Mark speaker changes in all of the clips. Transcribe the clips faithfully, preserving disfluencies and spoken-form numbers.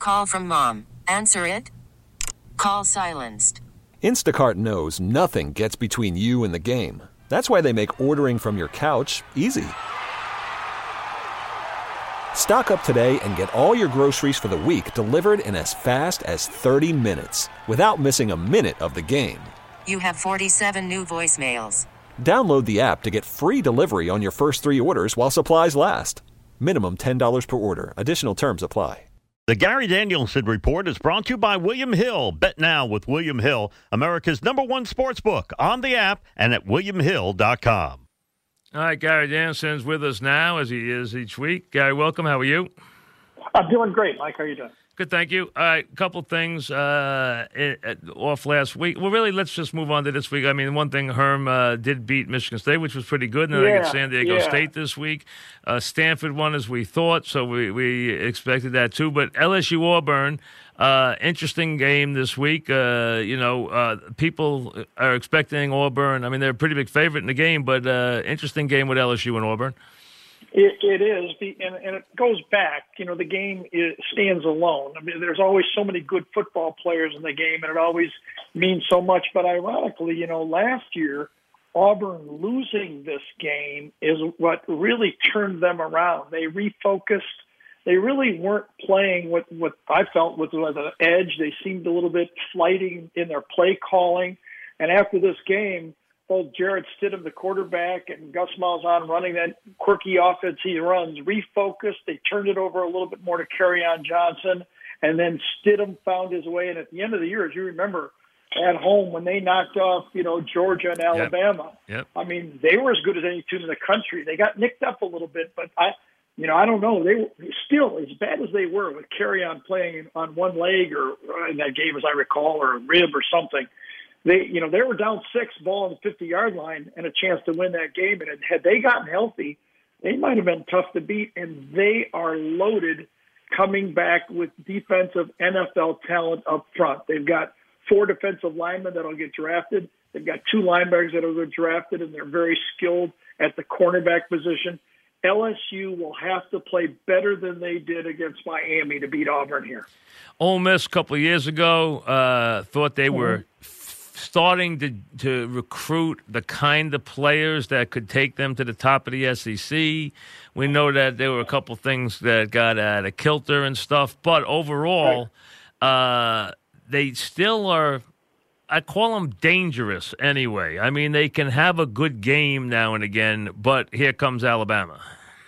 Speaker 1: Call from mom. Answer it. Call silenced.
Speaker 2: Instacart knows nothing gets between you and the game. That's why they make ordering from your couch easy. Stock up today and get all your groceries for the week delivered in as fast as thirty minutes without missing a minute of the game.
Speaker 1: You have forty-seven new voicemails.
Speaker 2: Download the app to get free delivery on your first three orders while supplies last. Minimum ten dollars per order. Additional terms apply.
Speaker 3: The Gary Danielson Report is brought to you by William Hill. Bet now with William Hill, America's number one sports book, on the app and at william hill dot com.
Speaker 4: All right, Gary Danielson's with us now, as he is each week. Gary, welcome. How are you?
Speaker 5: I'm doing great, Mike. How are you doing?
Speaker 4: Good, thank you. All right, a couple things uh, it, it, off last week. Well, really, let's just move on to this week. I mean, one thing, Herm uh, did beat Michigan State, which was pretty good. And then
Speaker 5: yeah,
Speaker 4: they got San Diego
Speaker 5: yeah.
Speaker 4: State this week. Uh, Stanford won as we thought, so we, we expected that too. But L S U Auburn, uh, interesting game this week. Uh, you know, uh, people are expecting Auburn. I mean, they're a pretty big favorite in the game, but uh, interesting game with L S U and Auburn.
Speaker 5: It, it is, and, and it goes back. You know, the game is, stands alone. I mean, there's always so many good football players in the game, and it always means so much. But ironically, you know, last year, Auburn losing this game is what really turned them around. They refocused. They really weren't playing what, what I felt was an edge. They seemed a little bit flighty in their play calling. And after this game, both Jarrett Stidham, the quarterback, and Gus Malzahn running that quirky offense he runs, refocused. They turned it over a little bit more to Kerryon Johnson, and then Stidham found his way. And at the end of the year, as you remember, at home when they knocked off, you know, Georgia and Alabama,
Speaker 4: Yep. Yep.
Speaker 5: I mean, they were as good as any team in the country. They got nicked up a little bit, but I, you know, I don't know. They were still as bad as they were with Kerryon playing on one leg or in that game, as I recall, or a rib or something. They, you know, they were down six, ball on the fifty-yard line, and a chance to win that game. And had they gotten healthy, they might have been tough to beat. And they are loaded, coming back with defensive N F L talent up front. They've got four defensive linemen that'll get drafted. They've got two linebackers that'll get drafted, and they're very skilled at the cornerback position. L S U will have to play better than they did against Miami to beat Auburn here.
Speaker 4: Ole Miss a couple of years ago uh, thought they were starting to, to recruit the kind of players that could take them to the top of the S E C. We know that there were a couple things that got out of kilter and stuff, but overall, right. uh, they still are, I call them dangerous anyway. I mean, they can have a good game now and again, but here comes Alabama.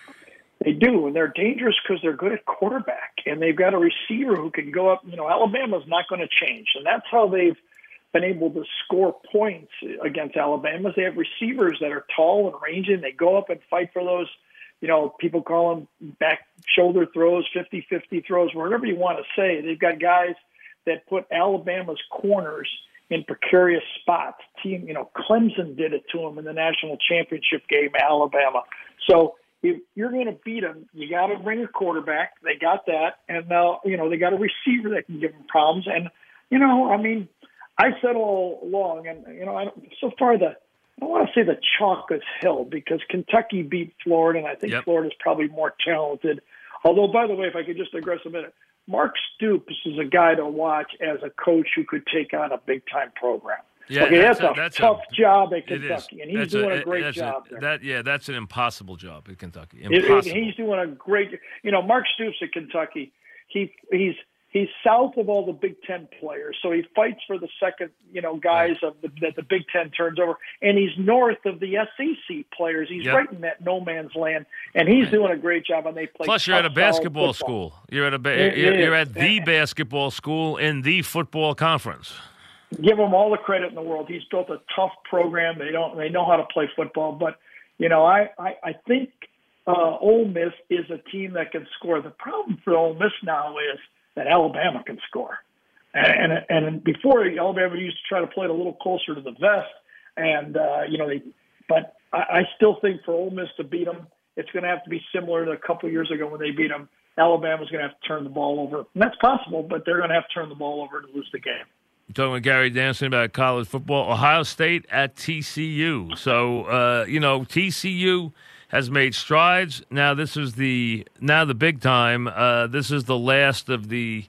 Speaker 5: They do, and they're dangerous because they're good at quarterback, and they've got a receiver who can go up. You know, Alabama's not going to change, and that's how they've been able to score points against Alabama. They have receivers that are tall and rangy, and they go up and fight for those, you know, people call them back shoulder throws, fifty-fifty throws, whatever you want to say. They've got guys that put Alabama's corners in precarious spots. Team, you know, Clemson did it to them in the national championship game, Alabama. So if you're going to beat them, you got to bring a quarterback. They got that. And, uh, you know, they got a receiver that can give them problems. And, you know, I mean, I said all along, and, you know, I don't, so far the, I don't want to say the chalk is held because Kentucky beat Florida, and I think yep. Florida's probably more talented. Although, by the way, if I could just digress a minute, Mark Stoops is a guy to watch as a coach who could take on a big-time program.
Speaker 4: Yeah,
Speaker 5: okay, that's, that's a, a
Speaker 4: that's
Speaker 5: tough
Speaker 4: a,
Speaker 5: job at Kentucky, and he's
Speaker 4: that's
Speaker 5: doing
Speaker 4: a,
Speaker 5: a great job
Speaker 4: a,
Speaker 5: there.
Speaker 4: That, yeah, that's an impossible job at Kentucky.
Speaker 5: It,
Speaker 4: impossible.
Speaker 5: it, he's doing a great – you know, Mark Stoops at Kentucky, he he's he's south of all the Big Ten players, so he fights for the second, you know, guys right. of the, that the Big Ten turns over, and he's north of the S E C players. He's yep. right in that no man's land, and he's right. doing a great job, and they play
Speaker 4: Plus, you're at a basketball
Speaker 5: football.
Speaker 4: school. You're at a ba- you're, you're at the basketball school in the football conference.
Speaker 5: Give him all the credit in the world. He's built a tough program. They don't. They know how to play football. But you know, I I, I think uh, Ole Miss is a team that can score. The problem for Ole Miss now is that Alabama can score, and and, and before Alabama used to try to play it a little closer to the vest, and uh, you know they. But I, I still think for Ole Miss to beat them, it's going to have to be similar to a couple of years ago when they beat them. Alabama's going to have to turn the ball over, and that's possible, but they're going to have to turn the ball over to lose the game.
Speaker 4: I'm talking with Gary Danielson about college football. Ohio State at T C U. So, uh, you know, T C U has made strides. Now this is the now the big time. Uh, this is the last of the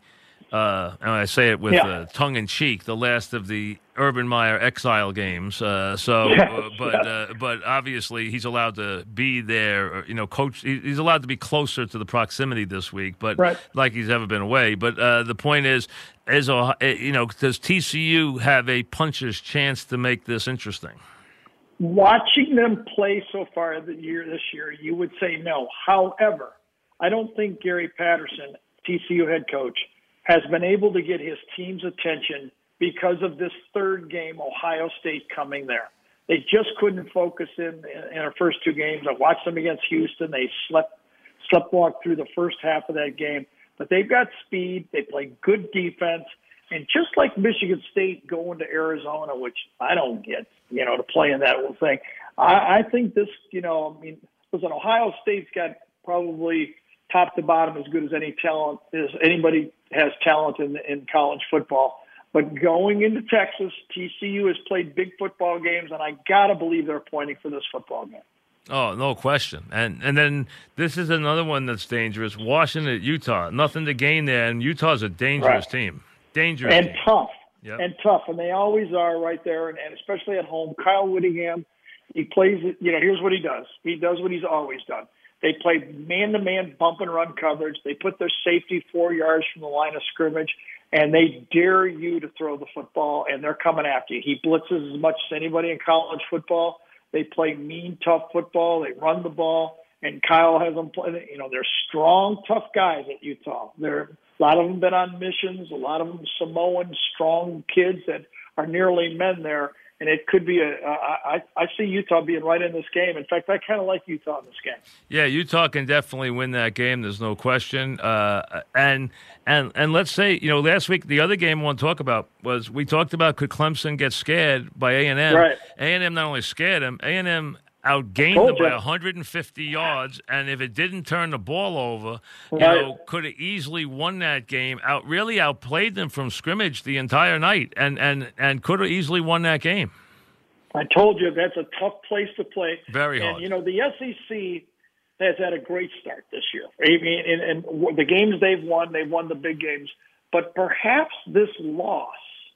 Speaker 4: Uh, and I say it with
Speaker 5: Yeah.
Speaker 4: uh, tongue in cheek, the last of the Urban Meyer exile games. Uh, so,
Speaker 5: Yes,
Speaker 4: uh, but
Speaker 5: yes.
Speaker 4: uh, but obviously he's allowed to be there. Or, you know, coach. he- He's allowed to be closer to the proximity this week, but
Speaker 5: Right.
Speaker 4: like he's ever been away. But uh, the point is, is uh, you know, does T C U have a puncher's chance to make this interesting?
Speaker 5: Watching them play so far the year this year, you would say no. However, I don't think Gary Patterson, T C U head coach, has been able to get his team's attention because of this third game, Ohio State coming there. They just couldn't focus in in our first two games. I watched them against Houston. They slept slept walk through the first half of that game. But they've got speed. They play good defense. And just like Michigan State going to Arizona, which I don't get, you know, to play in that whole thing, I, I think this, you know, I mean, listen, Ohio State's got probably top to bottom as good as any talent, as anybody has talent in in college football. But going into Texas, T C U has played big football games, and I got to believe they're pointing for this football game.
Speaker 4: Oh, no question. And and then this is another one that's dangerous. Washington at Utah. Nothing to gain there, and Utah's a dangerous
Speaker 5: Right.
Speaker 4: team. Dangerous
Speaker 5: And
Speaker 4: team.
Speaker 5: tough.
Speaker 4: Yep.
Speaker 5: And tough. And they always are right there, and, and especially at home. Kyle Whittingham, he plays it, you know, here's what he does. He does what he's always done. They play man-to-man bump and run coverage. They put their safety four yards from the line of scrimmage, and they dare you to throw the football, and they're coming after you. He blitzes as much as anybody in college football. They play mean, tough football. They run the ball, and Kyle has them play. You know, they're strong, tough guys at Utah. They're a lot of them been on missions. A lot of them Samoan, strong kids that are nearly men there. And it could be a. I, I see Utah being right in this game. In fact, I kind of like Utah in this game.
Speaker 4: Yeah, Utah can definitely win that game. There's no question. Uh, and and and let's say, you know, last week the other game I want to talk about was we talked about could Clemson get scared by A and M?
Speaker 5: Right.
Speaker 4: A and M not only scared them, A and M outgained
Speaker 5: Told
Speaker 4: them by
Speaker 5: you.
Speaker 4: one hundred fifty yards. And if it didn't turn the ball over, you
Speaker 5: Right.
Speaker 4: know, could have easily won that game. Out really outplayed them from scrimmage the entire night, and and and could have easily won that game.
Speaker 5: I told you that's a tough place to play.
Speaker 4: Very
Speaker 5: and,
Speaker 4: hard.
Speaker 5: you know, the S E C has had a great start this year. I mean, and, and the games they've won, they've won the big games. But perhaps this loss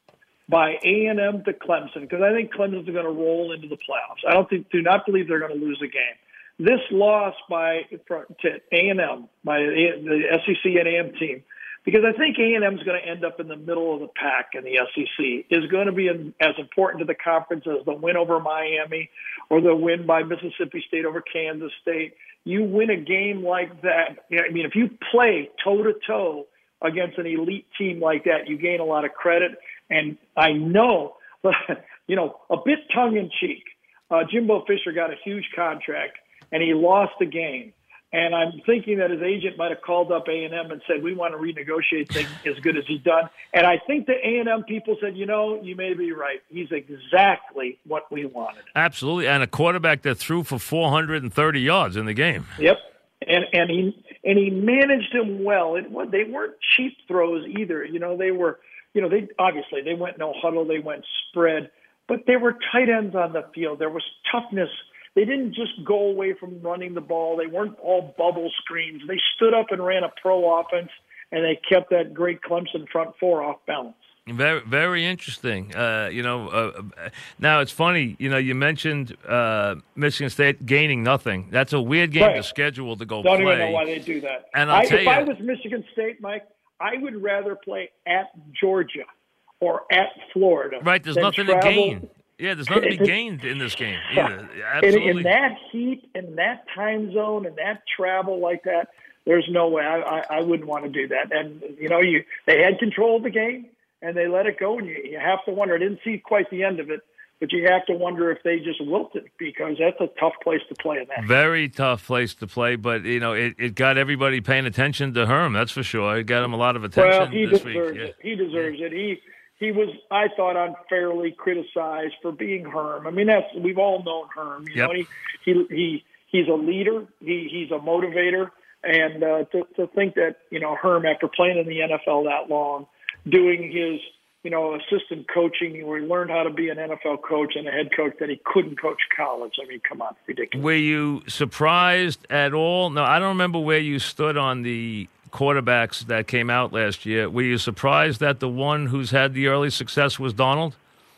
Speaker 5: by A and M to Clemson, because I think Clemson's going to roll into the playoffs. I don't think, do not believe they're going to lose a game. This loss by to A and M, by the S E C and A and M team, because I think A and M is going to end up in the middle of the pack in the S E C, is going to be as important to the conference as the win over Miami or the win by Mississippi State over Kansas State. You win a game like that. I mean, if you play toe-to-toe against an elite team like that, you gain a lot of credit. And I know, you know, a bit tongue-in-cheek, uh, Jimbo Fisher got a huge contract, and he lost the game. And I'm thinking that his agent might have called up A and M and said, we want to renegotiate things as good as he's done. And I think the A and M people said, you know, you may be right. He's exactly what we wanted.
Speaker 4: Absolutely. And a quarterback that threw for four hundred thirty yards in the game.
Speaker 5: Yep. And and he and he managed them well. It they weren't cheap throws either. You know, they were, you know, they obviously they went no huddle, they went spread, but there were tight ends on the field. There was toughness. They didn't just go away from running the ball. They weren't all bubble screens. They stood up and ran a pro offense, and they kept that great Clemson front four off balance.
Speaker 4: Very, very interesting. Uh, you know, uh, now it's funny. You know, you mentioned uh, Michigan State gaining nothing. That's a weird game
Speaker 5: Right.
Speaker 4: to schedule to go
Speaker 5: Don't
Speaker 4: play.
Speaker 5: even know why they do that.
Speaker 4: And I'll
Speaker 5: I,
Speaker 4: tell
Speaker 5: if
Speaker 4: you-
Speaker 5: I was Michigan State, Mike, I would rather play at Georgia or at Florida.
Speaker 4: Right, there's
Speaker 5: than
Speaker 4: nothing
Speaker 5: travel.
Speaker 4: to gain. Yeah, there's nothing to be gained in this game either.
Speaker 5: In,
Speaker 4: Absolutely.
Speaker 5: in that heat, in that time zone, and that travel like that, there's no way. I, I, I wouldn't want to do that. And, you know, you they had control of the game, and they let it go, and you, you have to wonder. I didn't see quite the end of it, but you have to wonder if they just wilted, because that's a tough place to play in that.
Speaker 4: Very tough place to play, but, you know, it, it got everybody paying attention to Herm, that's for sure. It got him a lot of attention
Speaker 5: Well, he
Speaker 4: this
Speaker 5: deserves
Speaker 4: week. Yeah.
Speaker 5: it. He deserves it. He he was, I thought, unfairly criticized for being Herm. I mean, that's we've all known Herm. You
Speaker 4: Yep.
Speaker 5: know, he he he he's a leader. He he's a motivator, and uh, to to think that you know Herm, after playing in the N F L that long, doing his you know assistant coaching, where he learned how to be an N F L coach and a head coach, that he couldn't coach college. I mean, come on, ridiculous.
Speaker 4: Were you surprised at all? No, I don't remember where you stood on the quarterbacks that came out last year. Were you surprised that the one who's had the early success was Darnold?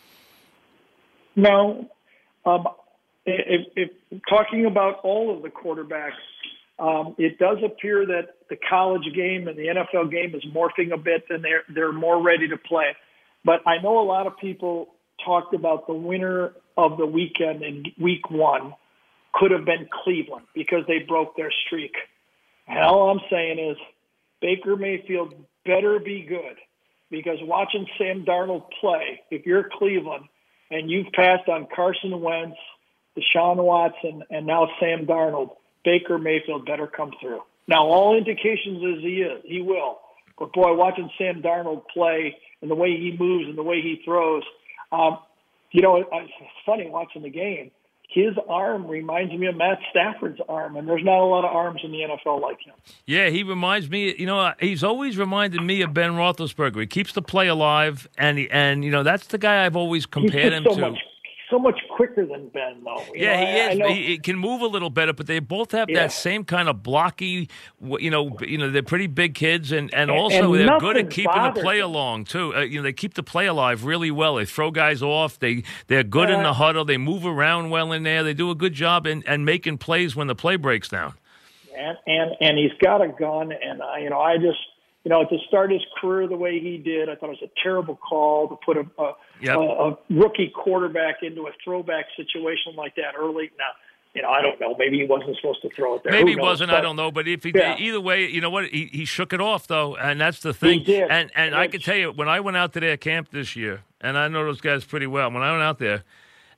Speaker 5: No. Um, if, if talking about all of the quarterbacks, um, it does appear that the college game and the N F L game is morphing a bit, and they're they're more ready to play. But I know a lot of people talked about the winner of the weekend in week one could have been Cleveland because they broke their streak. And all I'm saying is Baker Mayfield better be good, because watching Sam Darnold play, if you're Cleveland and you've passed on Carson Wentz, Deshaun Watson, and now Sam Darnold, Baker Mayfield better come through. Now, all indications is he is. He will. But, boy, watching Sam Darnold play and the way he moves and the way he throws, um, you know, it's funny watching the game. His arm reminds me of Matt Stafford's arm, and there's not a lot of arms in the N F L like him.
Speaker 4: Yeah, he reminds me, you know, he's always reminded me of Ben Roethlisberger. He keeps the play alive, and, he, and you know, that's the guy I've always compared him
Speaker 5: so
Speaker 4: to.
Speaker 5: Much, so much quicker than Ben, though. You
Speaker 4: yeah,
Speaker 5: know,
Speaker 4: he
Speaker 5: I,
Speaker 4: is.
Speaker 5: I
Speaker 4: he, he can move a little better, but they both have
Speaker 5: yeah.
Speaker 4: that same kind of blocky, you know, you know, they're pretty big kids, and, and,
Speaker 5: And-
Speaker 4: also
Speaker 5: and
Speaker 4: they're good at
Speaker 5: nothing
Speaker 4: keeping the
Speaker 5: bothers
Speaker 4: play
Speaker 5: them.
Speaker 4: along, too. Uh, you know, they keep the play alive really well. They throw guys off. They, they're good in
Speaker 5: Uh,
Speaker 4: the huddle. They move around well in there. They do a good job in, in making plays when the play breaks down.
Speaker 5: And, and and he's got a gun, and uh, you know, I just, you know, to start his career the way he did, I thought it was a terrible call to put a a,
Speaker 4: Yep.
Speaker 5: a, a rookie quarterback into a throwback situation like that early. Now, you know, I don't know. Maybe he wasn't supposed to throw it there.
Speaker 4: Maybe
Speaker 5: Who
Speaker 4: he
Speaker 5: knows?
Speaker 4: wasn't.
Speaker 5: But,
Speaker 4: I don't know. But if he
Speaker 5: yeah.
Speaker 4: did, either way, you know what? He, he shook it off, though, and that's the thing.
Speaker 5: He did.
Speaker 4: And and
Speaker 5: And
Speaker 4: I
Speaker 5: it's-
Speaker 4: can tell you, when I went out to their camp this year, and I know those guys pretty well. When I went out there,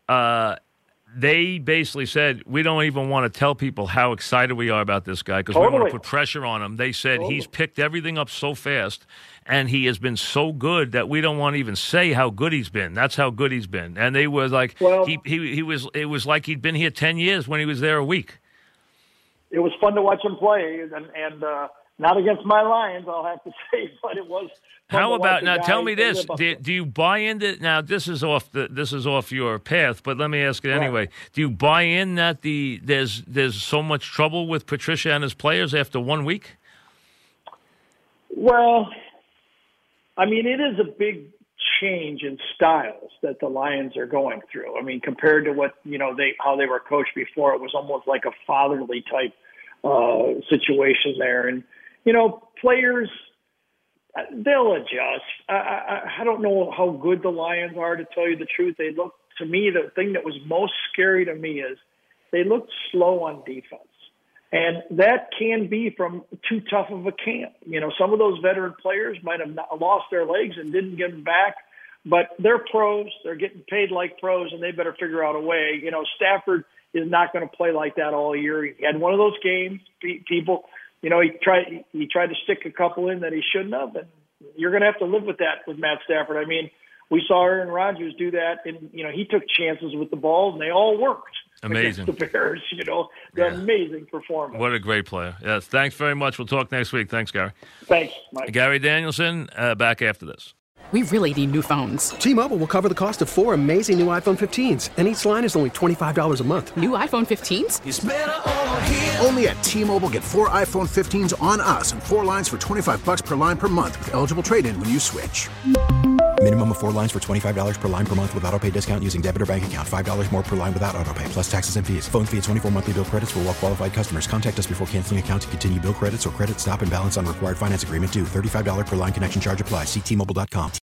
Speaker 4: uh, they basically said, we don't even want to tell people how excited we are about this guy because we don't want to
Speaker 5: Totally.
Speaker 4: put pressure on him. They said
Speaker 5: Totally.
Speaker 4: he's picked everything up so fast, and he has been so good that we don't want to even say how good he's been. That's how good he's been. And they were like,
Speaker 5: Well-
Speaker 4: he, he he was. It was like he'd been here ten years when he was there a week.
Speaker 5: It was fun to watch him play, and, and uh, not against my Lions, I'll have to say, but it was. fun
Speaker 4: How
Speaker 5: to
Speaker 4: about
Speaker 5: watch a
Speaker 4: now?
Speaker 5: guy
Speaker 4: Tell me this:
Speaker 5: live up
Speaker 4: do,
Speaker 5: there.
Speaker 4: do you buy into now? This is off the this is off your path, but let me ask it
Speaker 5: Right.
Speaker 4: anyway. Do you buy in that the there's there's so much trouble with Patricia and his players after one week?
Speaker 5: Well, I mean, it is a big change in styles that the Lions are going through. I mean, compared to what, you know, they how they were coached before, it was almost like a fatherly type uh, situation there. And, you know, players, uh, they'll adjust. I, I, I don't know how good the Lions are, to tell you the truth. They look, to me, the thing that was most scary to me is they looked slow on defense. And that can be from too tough of a camp. You know, some of those veteran players might have not lost their legs and didn't get them back, but they're pros. They're getting paid like pros, and they better figure out a way. You know, Stafford is not going to play like that all year. He had one of those games. Pe- People, you know, he tried he tried to stick a couple in that he shouldn't have, and you're going to have to live with that with Matt Stafford. I mean, we saw Aaron Rodgers do that, and, you know, he took chances with the ball, and they all worked.
Speaker 4: Amazing.
Speaker 5: Against the Bears, you know, the
Speaker 4: Yeah.
Speaker 5: amazing performance.
Speaker 4: What a great player! Yes, thanks very much. We'll talk next week. Thanks, Gary.
Speaker 5: Thanks, Mike.
Speaker 4: Gary Danielson, uh, back after this.
Speaker 6: We really need new phones.
Speaker 7: T-Mobile will cover the cost of four amazing new iPhone fifteens, and each line is only twenty-five dollars a month.
Speaker 6: New iPhone fifteens?
Speaker 8: Only at T-Mobile, get four iPhone fifteens on us and four lines for twenty-five bucks per line per month with eligible trade-in when you switch.
Speaker 9: Minimum of four lines for twenty-five dollars per line per month with autopay discount using debit or bank account. five dollars more per line without autopay, plus taxes and fees. Phone fee at twenty-four monthly bill credits for well-qualified customers. Contact us before canceling account to continue bill credits or credit stop and balance on required finance agreement due. thirty-five dollars per line connection charge applies. See T Mobile dot com.